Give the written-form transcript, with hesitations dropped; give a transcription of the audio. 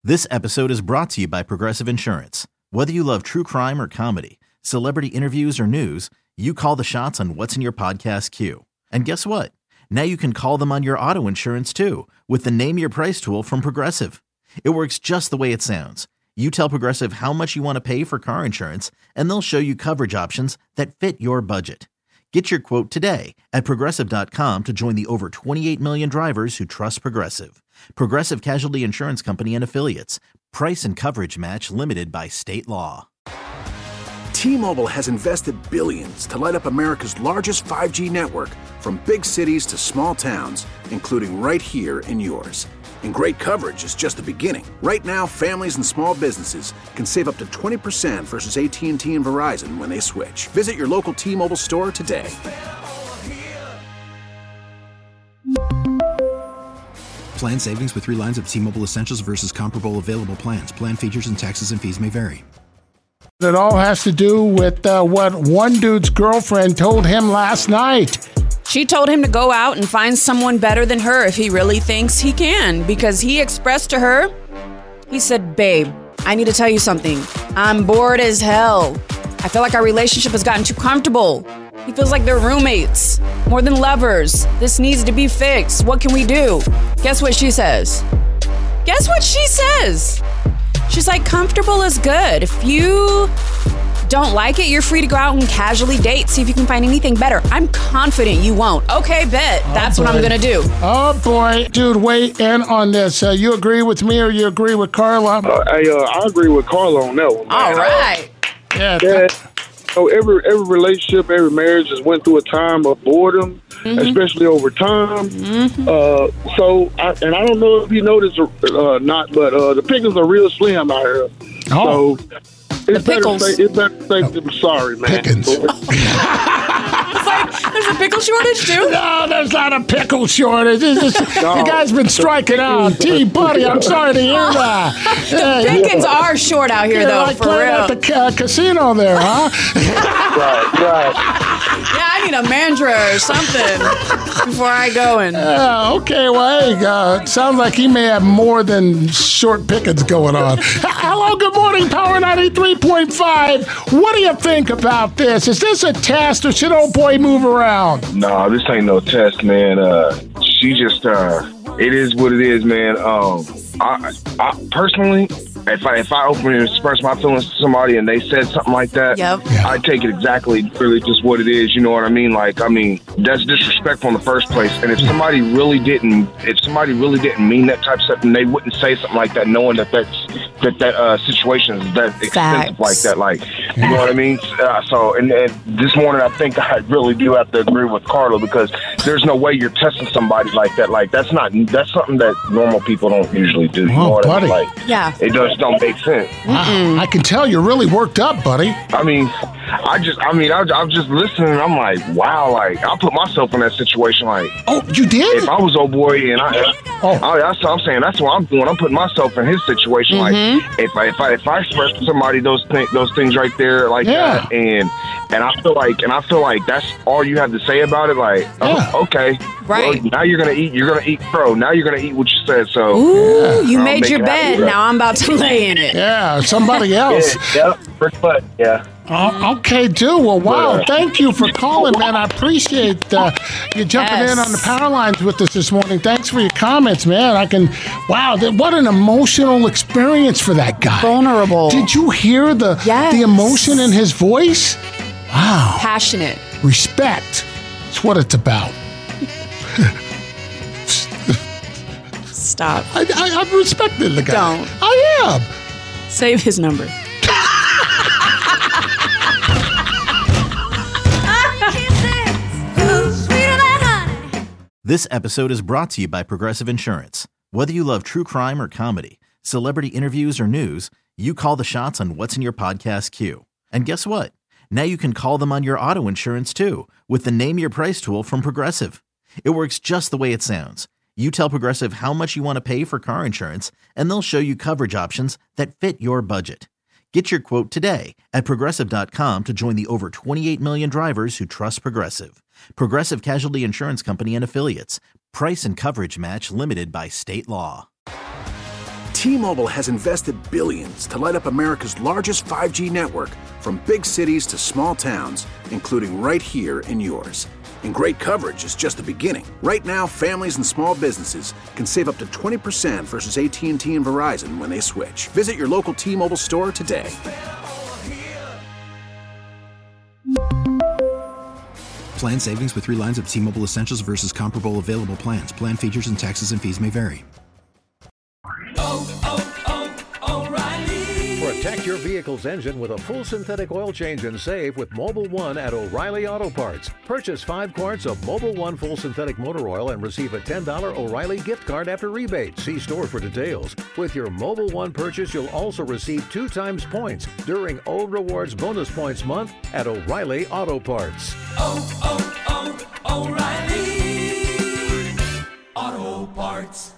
This episode is brought to you by Progressive Insurance. Whether you love true crime or comedy, celebrity interviews or news, you call the shots on what's in your podcast queue. And guess what? Now you can call them on your auto insurance too with the Name Your Price tool from Progressive. It works just the way it sounds. You tell Progressive how much you want to pay for car insurance, and they'll show you coverage options that fit your budget. Get your quote today at Progressive.com to join the over 28 million drivers who trust Progressive. Progressive Casualty Insurance Company and Affiliates. Price and coverage match limited by state law. T-Mobile has invested billions to light up America's largest 5G network, from big cities to small towns, including right here in yours. And great coverage is just the beginning. Right now, families and small businesses can save up to 20% versus AT&T and Verizon when they switch. Visit your local T-Mobile store today. Plan savings with 3 lines of T-Mobile Essentials versus comparable available plans. Plan features and taxes and fees may vary. It all has to do with what one dude's girlfriend told him last night. She told him to go out and find someone better than her if he really thinks he can, because he expressed to her, he said, "Babe, I need to tell you something. I'm bored as hell. I feel like our relationship has gotten too comfortable. He feels like they're roommates, more than lovers. This needs to be fixed. What can we do?" Guess what she says? Guess what she says? She's like, comfortable is good. If you don't like it, you're free to go out and casually date, see if you can find anything better. I'm confident you won't. Okay, bet. That's what I'm going to do. Oh, boy. Dude, weigh in on this. You agree with me or you agree with Carla? I agree with Carla on that one. All right. Yeah. So every relationship, every marriage has went through a time of boredom, especially over time. I don't know if you noticed or not, but the pickings are real slim out here. Oh. So it's better to say I'm sorry, man. Pickens. It's like, there's a pickle shortage, too? No, there's not a pickle shortage. The guy's been striking out. Gee, buddy, I'm sorry to hear that. The pickings are short out here, though, like for playing real. at the casino there, huh? Right. Yeah, I need a mandra or something before I go in. Okay, well, hey, sounds like he may have more than short pickings going on. Hello, good morning, Power 93.5. What do you think about this? Is this a test or should old boy move around? No, this ain't no test, man. She just, it is what it is, man. I personally, if I open and express my feelings to somebody and they said something like that, I take it exactly really just what it is. You know what I mean? Like, that's disrespectful in the first place. And if somebody really didn't mean that type of stuff, then they wouldn't say something like that, knowing that situation is that expensive like that. Like, you know what I mean? So this morning, I think I really do have to agree with Carla, because there's no way you're testing somebody like that. Like, that's something that normal people don't usually do. You know what I mean? Like, it just don't make sense. Wow. I can tell you're really worked up, buddy. I'm just listening and I'm like, wow, like, I put myself in that situation. Like, oh, you did? If I was old boy and that's what I'm saying. That's what I'm doing. I'm putting myself in his situation. Like, if I express to somebody those things right there like that, and I feel like that's all you have to say about it. Like, okay, right. Well, now you're gonna eat crow. Now you're gonna eat what you said. So, you made your bed. Now I'm about to lay in it. Yeah, somebody else. Yeah. Okay, dude. Well, wow. Thank you for calling, man. I appreciate you jumping in on the power lines with us this morning. Thanks for your comments, man. What an emotional experience for that guy. Vulnerable. Did you hear the emotion in his voice? Wow. Passionate. Respect. That's what it's about. Stop. I'm respecting the guy. Don't. I am. Save his number. This episode is brought to you by Progressive Insurance. Whether you love true crime or comedy, celebrity interviews or news, you call the shots on what's in your podcast queue. And guess what? Now you can call them on your auto insurance too with the Name Your Price tool from Progressive. It works just the way it sounds. You tell Progressive how much you want to pay for car insurance, and they'll show you coverage options that fit your budget. Get your quote today at Progressive.com to join the over 28 million drivers who trust Progressive. Progressive Casualty Insurance Company and Affiliates. Price and coverage match limited by state law. T-Mobile has invested billions to light up America's largest 5G network, from big cities to small towns, including right here in yours. And great coverage is just the beginning. Right now, families and small businesses can save up to 20% versus AT&T and Verizon when they switch. Visit your local T-Mobile store today. Plan savings with 3 lines of T-Mobile Essentials versus comparable available plans. Plan features and taxes and fees may vary. Protect your vehicle's engine with a full synthetic oil change and save with Mobil 1 at O'Reilly Auto Parts. Purchase 5 quarts of Mobil 1 full synthetic motor oil and receive a $10 O'Reilly gift card after rebate. See store for details. With your Mobil 1 purchase, you'll also receive 2 times points during Old Rewards Bonus Points Month at O'Reilly Auto Parts. O'Reilly Auto Parts.